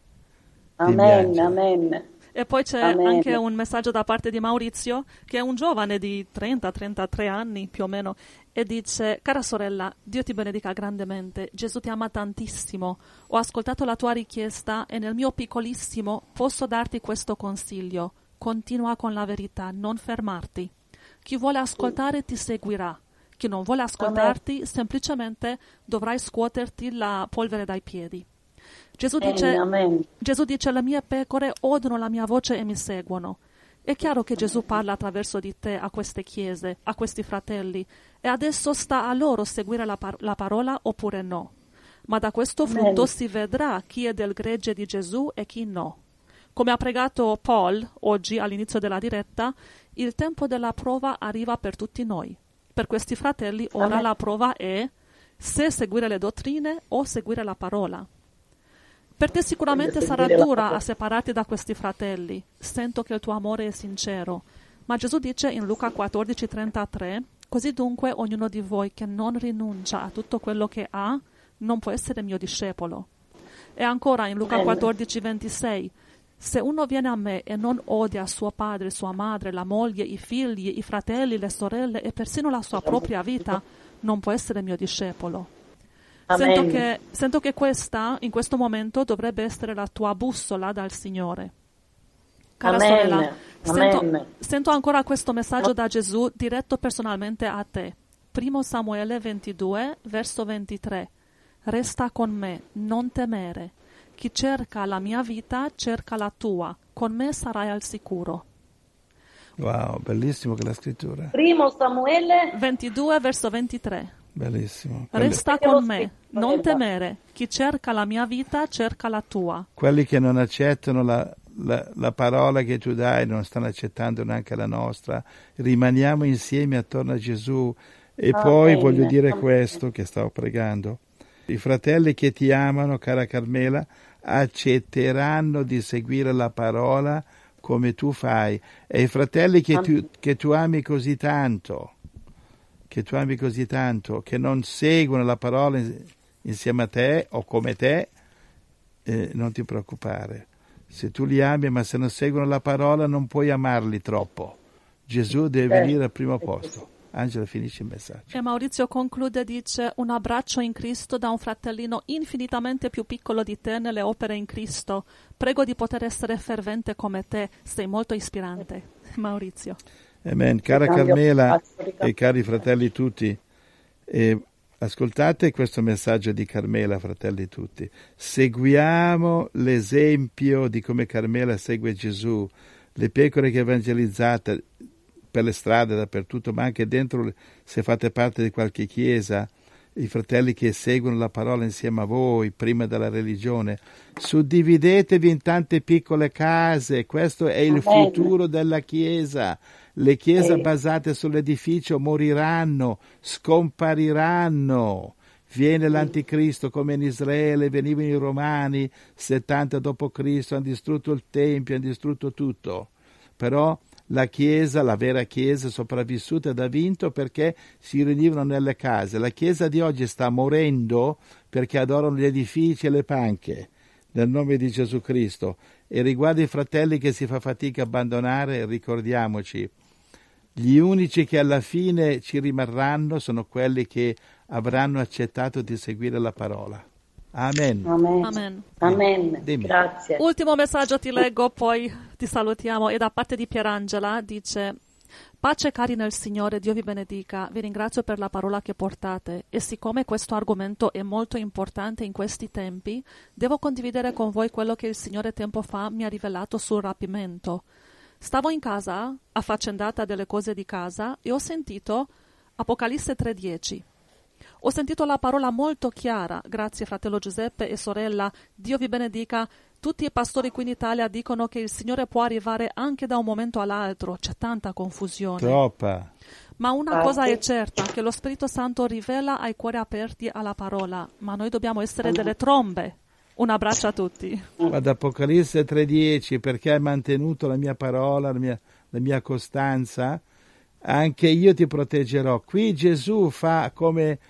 Amen. E poi c'è anche un messaggio da parte di Maurizio, che è un giovane di 30-33 anni più o meno, e dice: cara sorella, Dio ti benedica grandemente, Gesù ti ama tantissimo, ho ascoltato la tua richiesta e nel mio piccolissimo posso darti questo consiglio: continua con la verità, non fermarti. Chi vuole ascoltare ti seguirà, chi non vuole ascoltarti semplicemente dovrai scuoterti la polvere dai piedi. Gesù dice: le mie pecore odono la mia voce e mi seguono. È chiaro che Gesù parla attraverso di te a queste chiese, a questi fratelli, e adesso sta a loro seguire la parola oppure no. Ma da questo frutto si vedrà chi è del gregge di Gesù e chi no. Come ha pregato Paul oggi all'inizio della diretta, il tempo della prova arriva per tutti noi. Per questi fratelli ora la prova è se seguire le dottrine o seguire la parola. Per te sicuramente sarà dura a separarti da questi fratelli. Sento che il tuo amore è sincero. Ma Gesù dice in Luca 14:33: così dunque ognuno di voi che non rinuncia a tutto quello che ha non può essere mio discepolo. E ancora in Luca 14:26: se uno viene a me e non odia suo padre, sua madre, la moglie, i figli, i fratelli, le sorelle e persino la sua propria vita, non può essere mio discepolo. Sento che questa, in questo momento, dovrebbe essere la tua bussola dal Signore. Cara sorella, sento ancora questo messaggio da Gesù diretto personalmente a te. 1 Samuele 22, verso 23. Resta con me, non temere. Chi cerca la mia vita, cerca la tua. Con me sarai al sicuro. Wow, bellissimo che la scrittura. 1 Samuele 22, verso 23. Bellissimo. Resta con me, non temere. Chi cerca la mia vita, cerca la tua. Quelli che non accettano la parola che tu dai non stanno accettando neanche la nostra. Rimaniamo insieme attorno a Gesù. E poi voglio dire questo che stavo pregando. I fratelli che ti amano, cara Carmela, accetteranno di seguire la parola come tu fai. E i fratelli che tu ami così tanto, che non seguono la parola insieme a te o come te, non ti preoccupare. Se tu li ami, ma se non seguono la parola non puoi amarli troppo. Gesù deve venire al primo posto. Angela, finisce il messaggio. E Maurizio conclude, dice: un abbraccio in Cristo da un fratellino infinitamente più piccolo di te nelle opere in Cristo. Prego di poter essere fervente come te, sei molto ispirante. Maurizio. Amen. Cara Carmela e cari fratelli tutti, ascoltate questo messaggio di Carmela, fratelli tutti. Seguiamo l'esempio di come Carmela segue Gesù, le pecore che evangelizzate per le strade dappertutto, ma anche dentro, se fate parte di qualche chiesa, i fratelli che seguono la parola insieme a voi, prima della religione. Suddividetevi in tante piccole case, questo è il futuro della chiesa. Le chiese basate sull'edificio moriranno, scompariranno. Viene l'anticristo come in Israele, venivano i romani, 70 d.C., hanno distrutto il Tempio, hanno distrutto tutto. Però la Chiesa, la vera Chiesa, sopravvissuta ed ha vinto perché si riunivano nelle case. La Chiesa di oggi sta morendo perché adorano gli edifici e le panche, nel nome di Gesù Cristo. E riguardo i fratelli che si fa fatica a abbandonare, ricordiamoci, gli unici che alla fine ci rimarranno sono quelli che avranno accettato di seguire la parola. Amen. Amen. Amen. Grazie. Ultimo messaggio ti leggo, poi ti salutiamo. E da parte di Pierangela dice: pace cari nel Signore, Dio vi benedica. Vi ringrazio per la parola che portate e siccome questo argomento è molto importante in questi tempi, devo condividere con voi quello che il Signore tempo fa mi ha rivelato sul rapimento. Stavo in casa, affaccendata delle cose di casa, e ho sentito Apocalisse 3:10. Ho sentito la parola molto chiara, grazie fratello Giuseppe e sorella, Dio vi benedica. Tutti i pastori qui in Italia dicono che il Signore può arrivare anche da un momento all'altro, c'è tanta confusione. Troppa. Ma una cosa è certa, che lo Spirito Santo rivela ai cuori aperti alla parola, ma noi dobbiamo essere delle trombe. Un abbraccio a tutti. Ad Apocalisse 3:10, perché hai mantenuto la mia parola, la mia costanza, anche io ti proteggerò. Qui Gesù fa come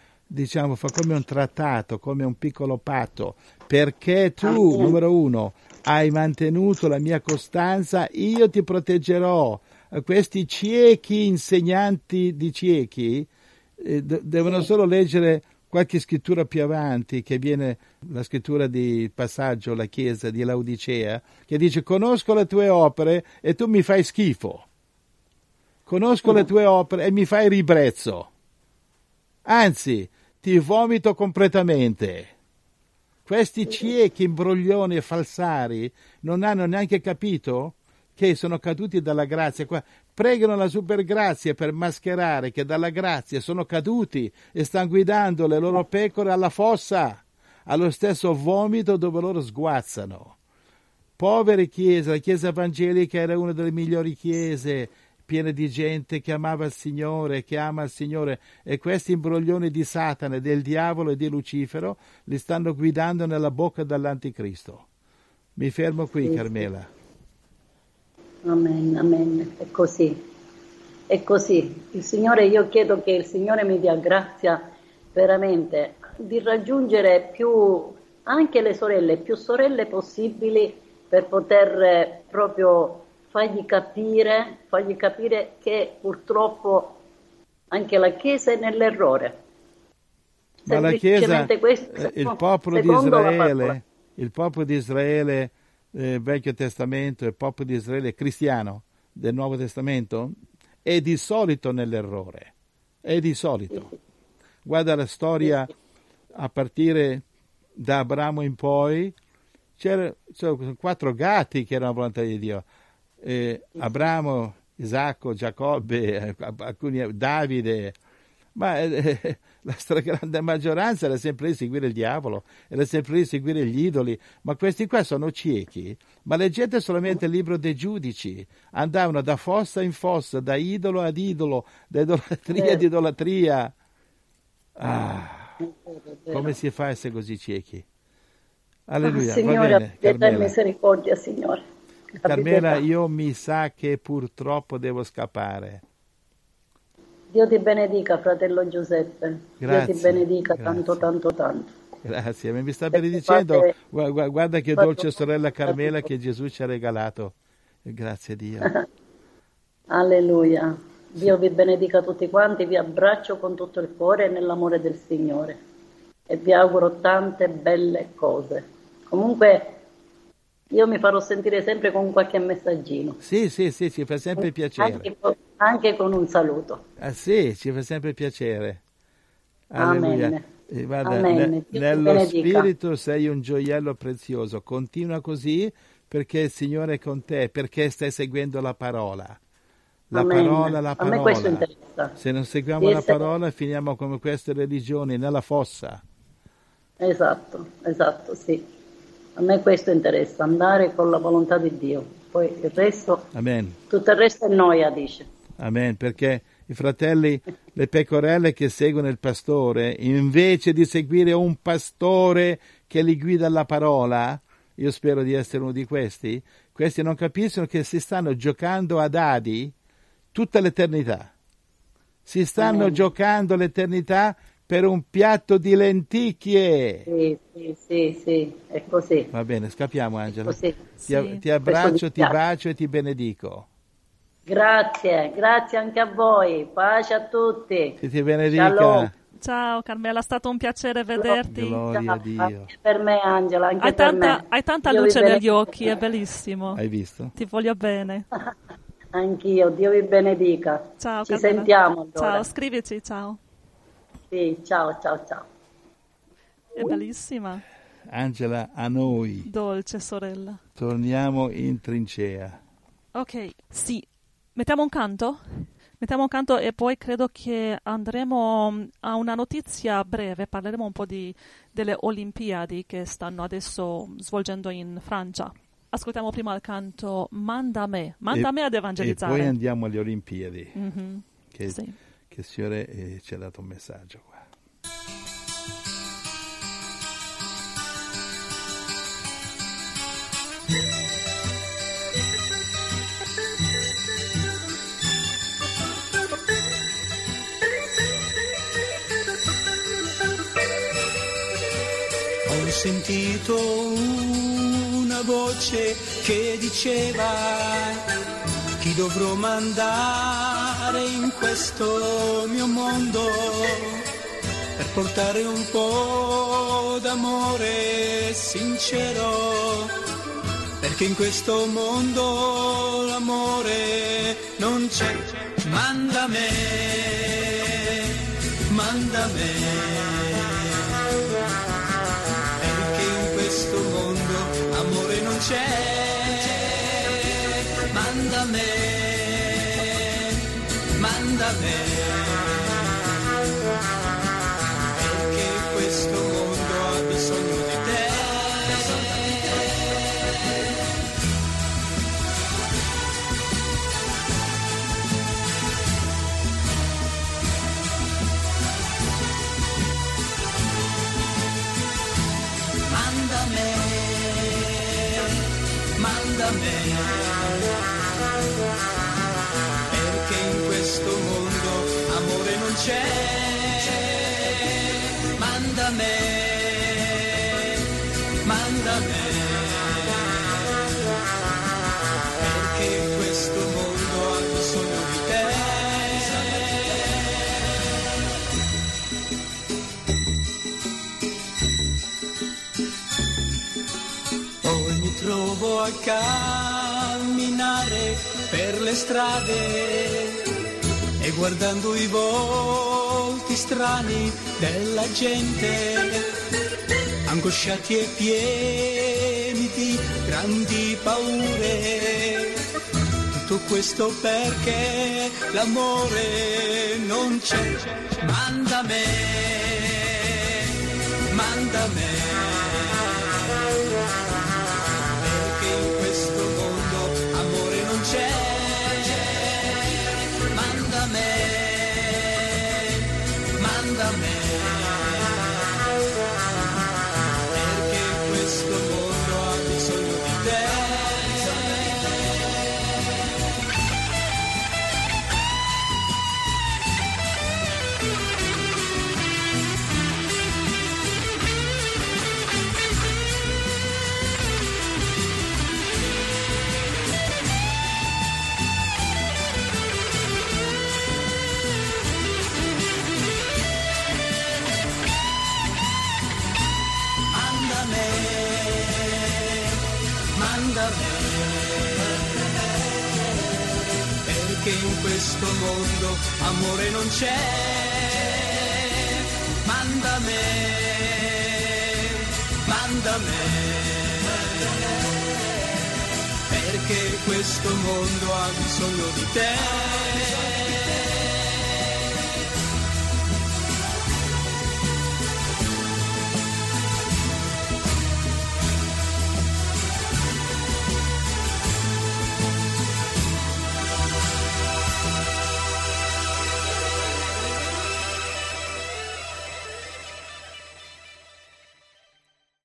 un trattato, come un piccolo patto, perché tu, numero uno, hai mantenuto la mia costanza, io ti proteggerò. Questi ciechi insegnanti di ciechi devono solo leggere qualche scrittura più avanti, che viene la scrittura di passaggio, la chiesa di Laodicea, che dice: conosco le tue opere e tu mi fai schifo. Conosco le tue opere e mi fai ribrezzo. Anzi, ti vomito completamente. Questi ciechi, imbroglioni e falsari non hanno neanche capito che sono caduti dalla grazia. Pregano la supergrazia per mascherare che dalla grazia sono caduti e stanno guidando le loro pecore alla fossa, allo stesso vomito dove loro sguazzano. Povere chiese, la chiesa evangelica era una delle migliori chiese, piena di gente che amava il Signore, che ama il Signore, e questi imbroglioni di Satana, del diavolo e di Lucifero li stanno guidando nella bocca dell'anticristo. Mi fermo qui, Carmela. Amen, amen, è così, è così. Il Signore, io chiedo che il Signore mi dia grazia veramente di raggiungere anche le sorelle, più sorelle possibili, per poter proprio fargli capire che purtroppo anche la Chiesa è nell'errore. Ma la Chiesa, questo, il popolo di Israele, il popolo di Israele, Vecchio Testamento, il popolo di Israele cristiano del Nuovo Testamento, è di solito nell'errore. È di solito. Sì. Guarda la storia a partire da Abramo in poi, c'erano 4 gatti che erano la volontà di Dio. Abramo, Isacco, Giacobbe, alcuni, Davide, ma la stragrande maggioranza era sempre di seguire il diavolo, era sempre di seguire gli idoli, ma questi qua sono ciechi. Ma leggete solamente il libro dei giudici, andavano da fossa in fossa, da idolo ad idolo, da idolatria ad idolatria. Come si fa a essere così ciechi? Alleluia, Signore, va bene, Carmela. misericordia, Signore. Carmela, io mi sa che purtroppo devo scappare. Dio ti benedica, fratello Giuseppe. Grazie, Dio ti benedica grazie. tanto. Grazie, mi sta benedicendo. Guarda che dolce sorella Carmela che Gesù ci ha regalato. Grazie a Dio. Alleluia. Dio vi benedica tutti quanti, vi abbraccio con tutto il cuore nell'amore del Signore e vi auguro tante belle cose. Comunque io mi farò sentire sempre con qualche messaggino. Sì, ci fa sempre piacere. Anche con un saluto. Sì, ci fa sempre piacere. Alleluia. Amen. Guarda, Amen. nello spirito sei un gioiello prezioso. Continua così perché il Signore è con te, perché stai seguendo la parola. La parola. A me questo interessa. Se non seguiamo la parola finiamo come queste religioni, nella fossa. Esatto, sì. A me questo interessa, andare con la volontà di Dio. Poi il resto, Amen. Tutto il resto è noia, dice. Amen, perché i fratelli, le pecorelle che seguono il pastore, invece di seguire un pastore che li guida alla parola, io spero di essere uno di questi non capiscono che si stanno giocando a dadi tutta l'eternità. Si stanno giocando l'eternità per un piatto di lenticchie. Sì, è così. Va bene, scappiamo, Angela. Ti abbraccio, ti bacio e ti benedico. Grazie anche a voi. Pace a tutti. Che ti benedica. Shalom. Ciao Carmela, è stato un piacere vederti. Gloria a Dio. Anche per me, Angela, anche per me. Hai tanta Dio luce vi negli occhi, è bellissimo. Hai visto? Ti voglio bene. Anch'io, Dio vi benedica. Ciao Ci Carmela. sentiamo allora. Ciao, scrivici, ciao. Sì, ciao. È bellissima. Angela, a noi. Dolce sorella. Torniamo in trincea. Ok, sì. Mettiamo un canto e poi credo che andremo a una notizia breve, parleremo un po' delle Olimpiadi che stanno adesso svolgendo in Francia. Ascoltiamo prima il canto Manda me ad evangelizzare. E poi andiamo alle Olimpiadi, Sì. che il Signore ci ha dato un messaggio qua. Ho sentito una voce che diceva: chi dovrò mandare in questo mio mondo per portare un po' d'amore sincero, perché in questo mondo l'amore non c'è. Manda me, perché in questo mondo amore non c'è. Manda me, perché questo mondo ha bisogno di te. Manda me, perché in questo mondo amore non c'è. Manda me, perché questo mondo ha bisogno di te. trovo a camminare per le strade e guardando i volti strani della gente, angosciati e pieni di grandi paure. Tutto questo perché l'amore non c'è. Manda me, perché in questo mondo amore non c'è. Manda me, perché questo mondo ha bisogno di te. Perché in questo mondo amore non c'è. Manda me, perché questo mondo ha bisogno di te.